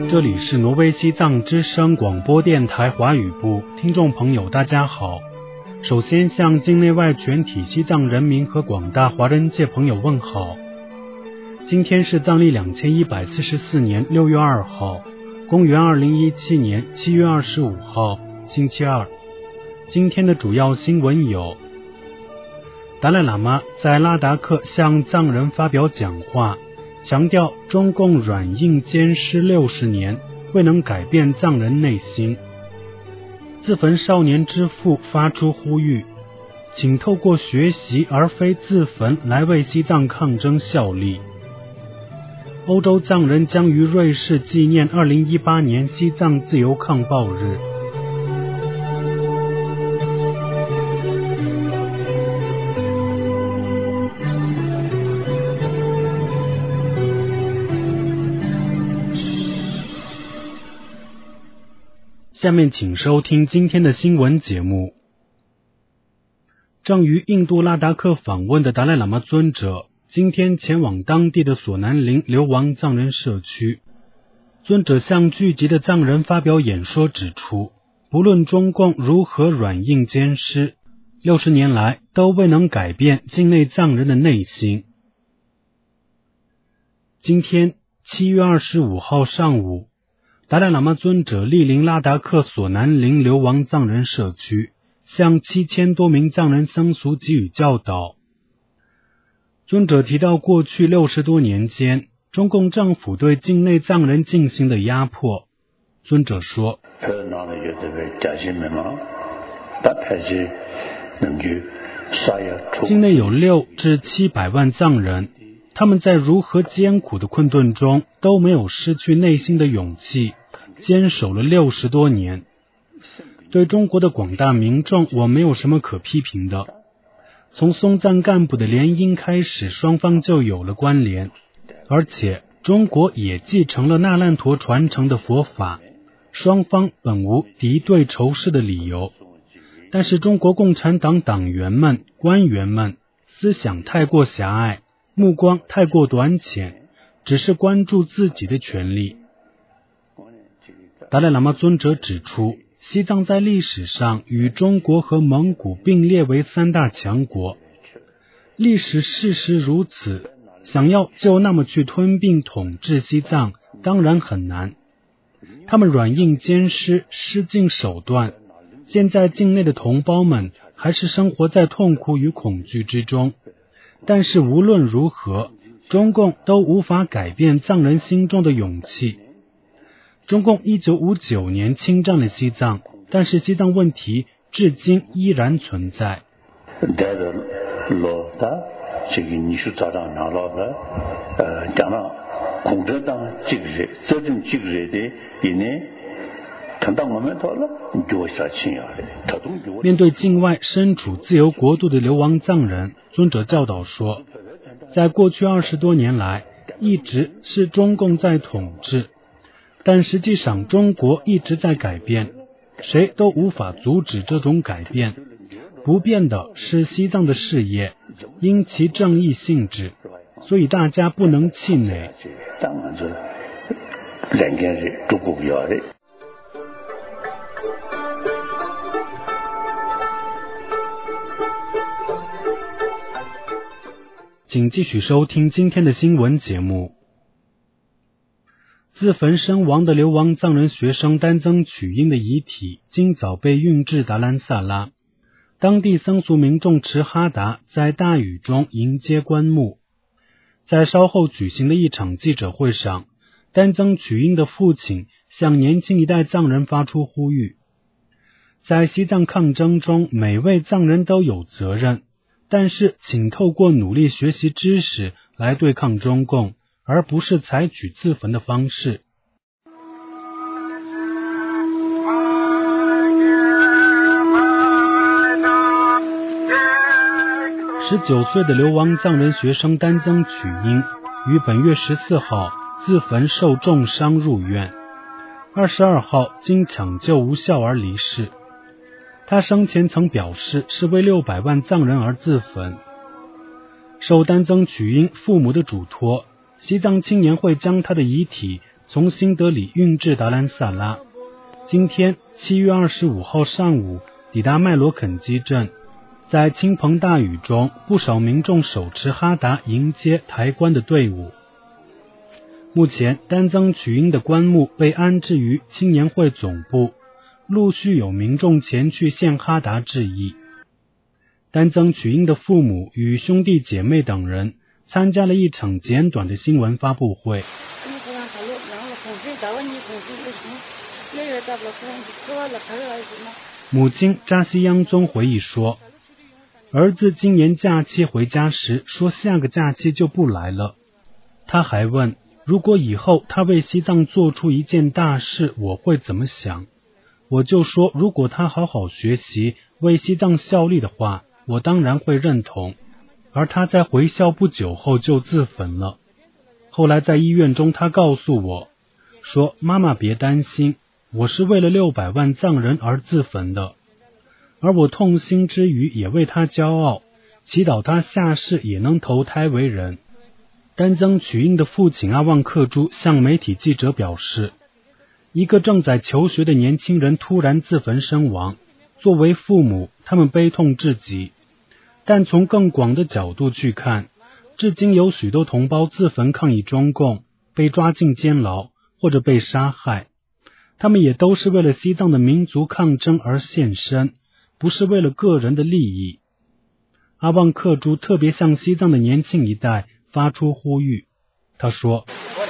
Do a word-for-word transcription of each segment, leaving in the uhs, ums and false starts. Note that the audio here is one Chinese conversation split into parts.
这里是挪威西藏之声广播电台华语部，听众朋友大家好。首先向境内外全体西藏人民和广大华人界朋友问好。今天是藏历两千一百四十四年六月二号，公元二零一七年七月二十五号，星期二。今天的主要新闻有：达赖喇嘛在拉达克向藏人发表讲话，强调中共软硬兼施六十年未能改变藏人内心。自焚少年之父发出呼吁，请透过学习而非自焚来为西藏抗争效力。欧洲藏人将于瑞士纪念二零一八年西藏自由抗暴日。下面请收听今天的新闻节目。正于印度拉达克访问的达赖喇嘛尊者今天前往当地的索南林流亡藏人社区。尊者向聚集的藏人发表演说，指出不论中共如何软硬兼施，六十年来都未能改变境内藏人的内心。今天七月二十五号上午，达赖喇嘛尊者莅临拉达克索南林流亡藏人社区，向七千多名藏人僧俗给予教导。尊者提到过去六十多年间，中共政府对境内藏人进行的压迫。尊者说，境内有六至七百万藏人，他们在如何艰苦的困顿中都没有失去内心的勇气，坚守了六十多年。对中国的广大民众，我没有什么可批评的。从松赞干部的联姻开始，双方就有了关联，而且中国也继承了那烂陀传承的佛法，双方本无敌对仇视的理由。但是中国共产党党员们、官员们思想太过狭隘，目光太过短浅，只是关注自己的权利。达赖喇嘛尊者指出，西藏在历史上与中国和蒙古并列为三大强国，历史事实如此，想要就那么去吞并统治西藏，当然很难。他们软硬兼施，施尽手段，现在境内的同胞们还是生活在痛苦与恐惧之中。但是无论如何，中共都无法改变藏人心中的勇气。中共一九五九年侵占了西藏，但是西藏问题至今依然存在。面对境外身处自由国度的流亡藏人，尊者教导说，在过去二十多年来，一直是中共在统治，但实际上中国一直在改变，谁都无法阻止这种改变。不变的是西藏的事业，因其正义性质，所以大家不能气馁。请继续收听今天的新闻节目。自焚身亡的流亡藏人学生丹增曲英的遗体今早被运至达兰萨拉，当地僧俗民众持哈达在大雨中迎接棺木。在稍后举行的一场记者会上，丹增曲英的父亲向年轻一代藏人发出呼吁，在西藏抗争中，每位藏人都有责任，但是请透过努力学习知识来对抗中共，而不是采取自焚的方式。十九岁的流亡藏人学生丹增曲英于本月十四号自焚受重伤入院，二十二号经抢救无效而离世。他生前曾表示是为六百万藏人而自焚。受丹增曲英父母的嘱托，西藏青年会将他的遗体从新德里运至达兰萨拉。今天七月二十五号上午抵达麦罗肯基镇，在倾盆大雨中，不少民众手持哈达迎接抬棺的队伍。目前丹增曲英的棺木被安置于青年会总部，陆续有民众前去献哈达致意。丹增曲英的父母与兄弟姐妹等人参加了一场简短的新闻发布会。母亲扎西央宗回忆说，儿子今年假期回家时说下个假期就不来了。他还问，如果以后他为西藏做出一件大事，我会怎么想？我就说，如果他好好学习，为西藏效力的话，我当然会认同。而他在回校不久后就自焚了。后来在医院中，他告诉我说，妈妈别担心，我是为了六百万藏人而自焚的。而我痛心之余也为他骄傲，祈祷他下世也能投胎为人。丹增曲英的父亲阿旺克珠向媒体记者表示，一个正在求学的年轻人突然自焚身亡，作为父母，他们悲痛至极。但从更广的角度去看，至今有许多同胞自焚抗议中共，被抓进监牢或者被杀害，他们也都是为了西藏的民族抗争而献身，不是为了个人的利益。阿旺克珠特别向西藏的年轻一代发出呼吁，他说，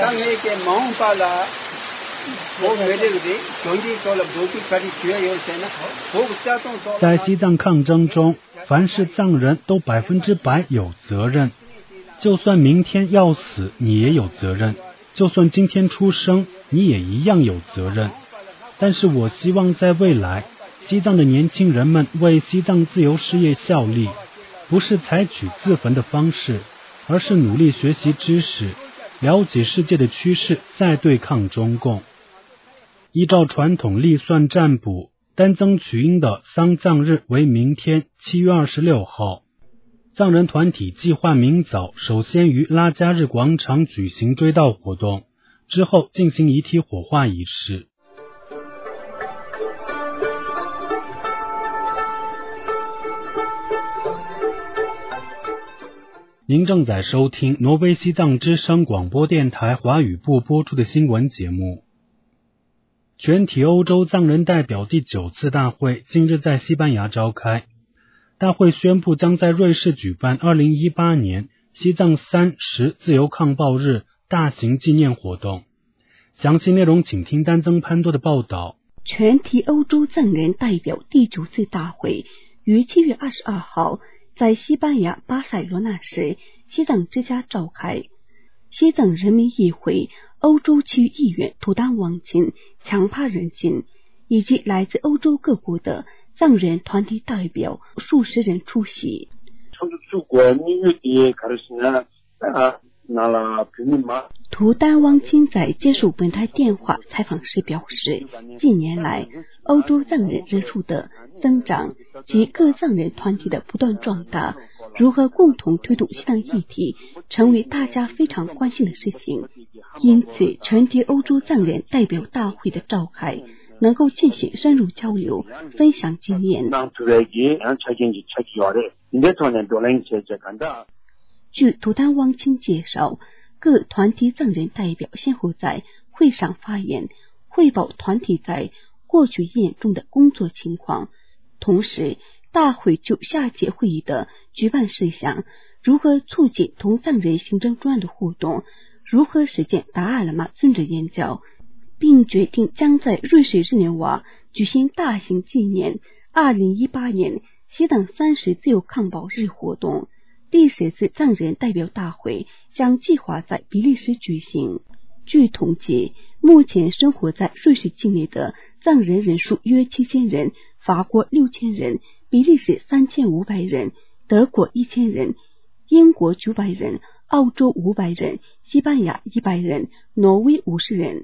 在西藏抗争中，凡是藏人都百分之百有责任，就算明天要死，你也有责任，就算今天出生，你也一样有责任。但是我希望在未来，西藏的年轻人们为西藏自由事业效力，不是采取自焚的方式，而是努力学习知识，了解世界的趋势，再对抗中共。依照传统历算占卜，丹增曲英的丧葬日为明天七月二十六号。藏人团体计划明早首先于拉加日广场举行追悼活动，之后进行遗体火化仪式。您正在收听挪威西藏之声广播电台华语部播出的新闻节目。全体欧洲藏人代表第九次大会近日在西班牙召开，大会宣布将在瑞士举办二零一八年西藏三十自由抗暴日大型纪念活动。详细内容请听丹增潘多的报道。 全体欧洲藏人代表第九次大会于七月二十二号在西班牙巴塞罗那市西藏之家召开。西藏人民议会欧洲区议员图丹王钦、强帕仁钦以及来自欧洲各国的藏人团体代表数十人出席。图丹王钦在接受本台电话采访时表示，近年来欧洲藏人人数的增长及各藏人团体的不断壮大，如何共同推动西藏议题成为大家非常关心的事情。因此全体欧洲藏人代表大会的召开能够进行深入交流，分享经验。据图丹王钦介绍，各团体藏人代表先后在会上发言，汇报团体在过去一年中的工作情况。同时，大会就下届会议的举办事项，如何促进同藏人行政专案的互动，如何实践达尔喇嘛尊者言教，并决定将在瑞士日内瓦举行大型纪念二零一八年西藏三十自由抗暴日活动。第十次藏人代表大会将计划在比利时举行。据统计，目前生活在瑞士境内的藏人人数约七千人，法国六千人，比利时三千五百人，德国一千人，英国九百人，澳洲五百人，西班牙一百人，挪威五十人。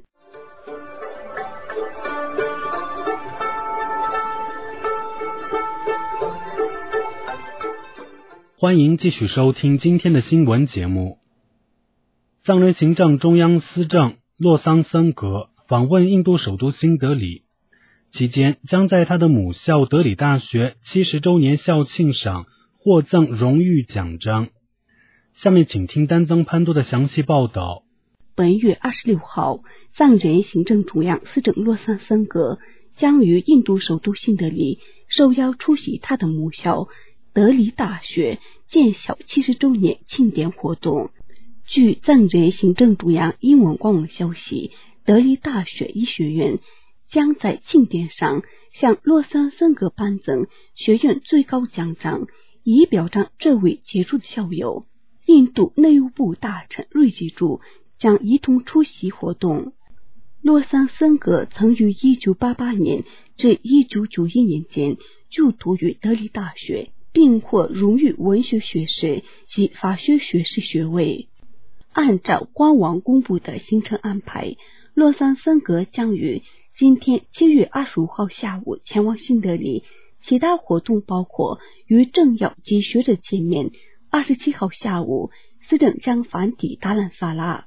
欢迎继续收听今天的新闻节目。藏人行政中央司政洛桑森格访问印度首都新德里，期间将在他的母校德里大学七十周年校庆上获赠荣誉奖章。下面请听丹增潘多的详细报道。 本月二十六号，藏人行政中央司政洛桑森格将于印度首都新德里受邀出席他的母校德里大学建校七十周年庆典活动。据藏人行政中央英文官网消息，德里大学医学院将在庆典上向洛桑森格颁赠学院最高奖章，以表彰这位杰出的校友。印度内务部大臣瑞吉柱将一同出席活动。洛桑森格曾于一九八八年至一九九一年间就读于德里大学，并获荣誉文学学士及法学学士学位。按照官网公布的行程安排，洛桑森格将于今天七月二十五号下午前往新德里，其他活动包括与政要及学者见面。二十七号下午，司政将返抵达兰萨拉。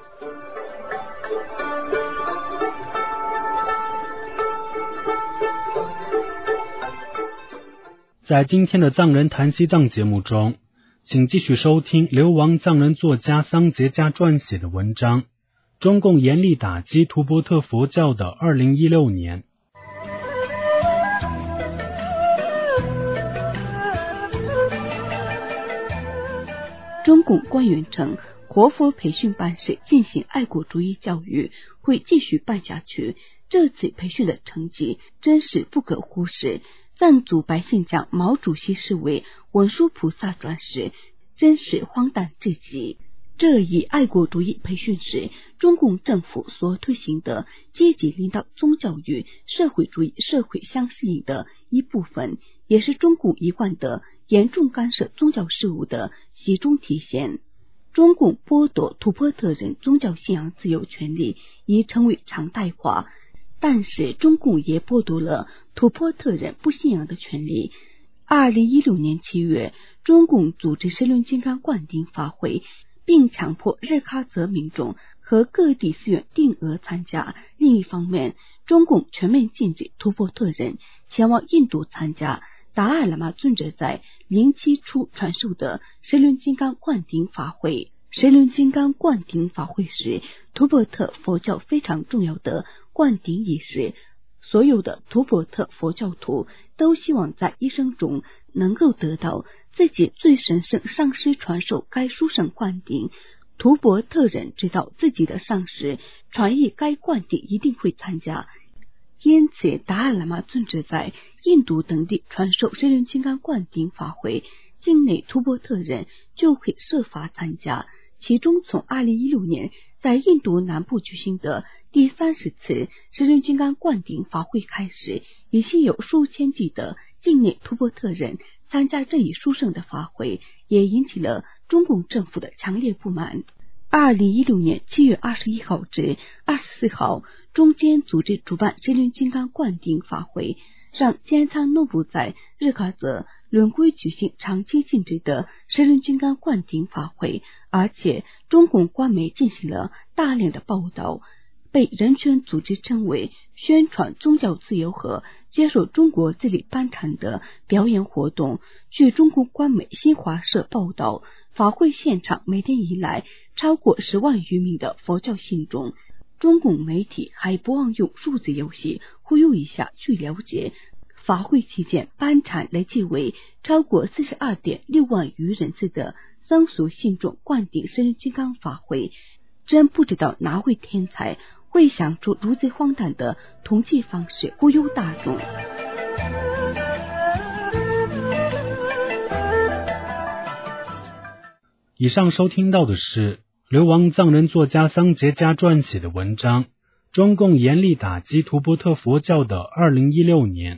在今天的藏人谈西藏节目中，请继续收听流亡藏人作家桑杰加撰写的文章《中共严厉打击图波特佛教的二零一六年》。 中共官员称，活佛培训办事进行爱国主义教育会继续办下去，这次培训的成绩真是不可忽视。藏族百姓将毛主席视为文殊菩萨转世，真是荒诞至极。这一爱国主义培训是中共政府所推行的积极领导宗教与社会主义社会相适应的一部分，也是中共一贯的严重干涉宗教事务的集中体现。中共剥夺图波特人宗教信仰自由权利已成为常态化，但是中共也剥夺了图波特人不信仰的权利。二零一六年七月，中共组织神论金刚灌顶法会，并强迫日喀则民众和各地寺院定额参加。另一方面，中共全面禁止图波特人前往印度参加达赖喇嘛尊者在零七初传授的神论金刚灌顶法会。神论金刚灌顶法会是图波特佛教非常重要的灌顶仪式，所有的图波特佛教徒都希望在一生中能够得到自己最神圣上师传授该殊胜灌顶。图波特人知道自己的上师传译该灌顶一定会参加，因此达赖喇嘛尊者在印度等地传授神论金刚灌顶法会，境内图波特人就会设法参加。其中从二零一六年在印度南部举行的第三十次神论金刚灌顶法会开始，已经有数千计的境内图波特人参加这一殊胜的法会，也引起了中共政府的强烈不满。二零一六年七月二十一号至二十四号，中间组织主办神论金刚灌顶法会，让监仓诺布在日喀则轮规举行长期禁止的神论金刚灌顶法会，而且中共官媒进行了大量的报道，被人权组织称为宣传宗教自由和接受中国自力班禅的表演活动。据中共官媒新华社报道，法会现场每天迎来超过十万余名的佛教信众。中共媒体还不忘用数字游戏忽悠一下。据了解，法会期间班禅累计为超过 四十二点六万余人次的僧俗信众灌顶神论金刚法会，真不知道哪位天才会想出如此荒诞的统计方式忽悠大众。 以上收听到的是流亡藏人作家桑杰加撰写的文章《中共严厉打击图波特佛教的二零一六年》。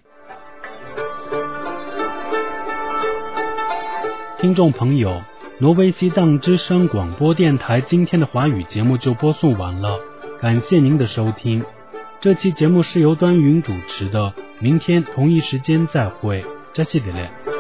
听众朋友，挪威西藏之声广播电台今天的华语节目就播送完了，感谢您的收听。这期节目是由端云主持的，明天同一时间再会，扎西德勒。